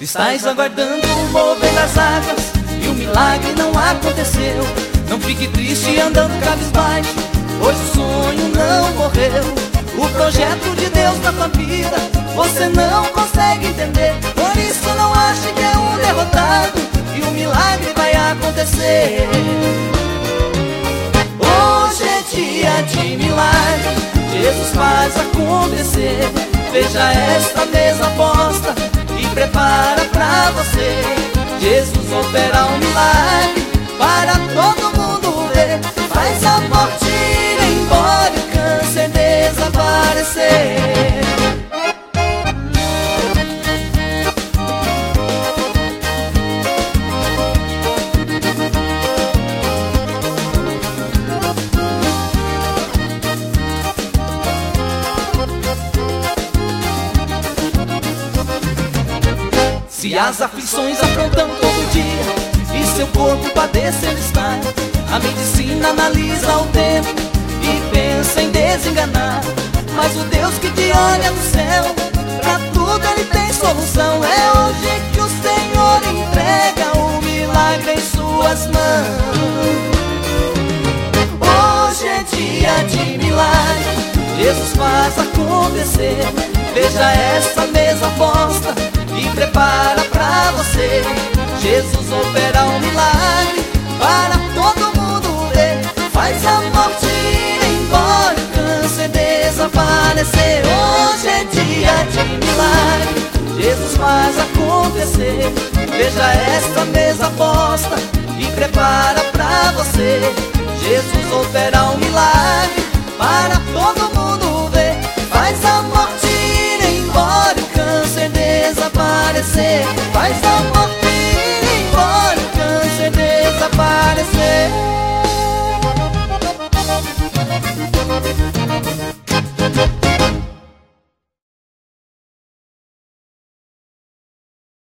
Estás aguardando o mover das águas e o milagre não aconteceu. Não fique triste andando cabisbaixo, pois o sonho não morreu. O projeto de Deus na tua vida você não consegue entender. Por isso não ache que é um derrotado e o milagre vai acontecer. Hoje é dia de milagre, Jesus faz acontecer. Veja esta mesa posta e prepara pra você. Jesus opera um milagre para todo mundo ver. Faz a morte ir embora e o câncer desaparecer. Se as aflições afrontam todo dia e seu corpo padecer está, a medicina analisa o tempo e pensa em desenganar. Mas o Deus que te olha do céu, pra tudo ele tem solução. É hoje que o Senhor entrega o milagre em suas mãos. Hoje é dia de milagre, Jesus faz acontecer. Veja essa mesa posta e prepara pra você. Jesus opera um milagre para todo mundo ver. Faz a morte ir embora e o câncer desaparecer. Hoje é dia de milagre, Jesus faz acontecer. Veja esta mesa posta e prepara pra você. Jesus opera um milagre para todo